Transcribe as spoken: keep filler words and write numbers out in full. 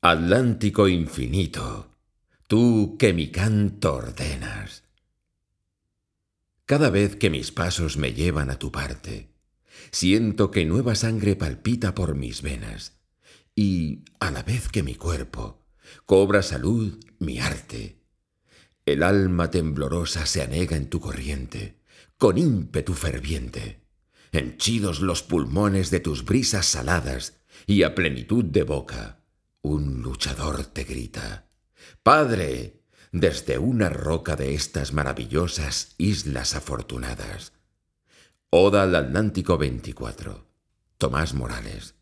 Atlántico infinito, tú que mi canto ordenas. Cada vez que mis pasos me llevan a tu parte, siento que nueva sangre palpita por mis venas, y a la vez que mi cuerpo cobra salud mi arte, el alma temblorosa se anega en tu corriente, con ímpetu ferviente. Henchidos los pulmones de tus brisas saladas, y a plenitud de boca, un luchador te grita: ¡Padre! Desde una roca de estas maravillosas islas afortunadas. Oda al Atlántico veinticuatro. Tomás Morales.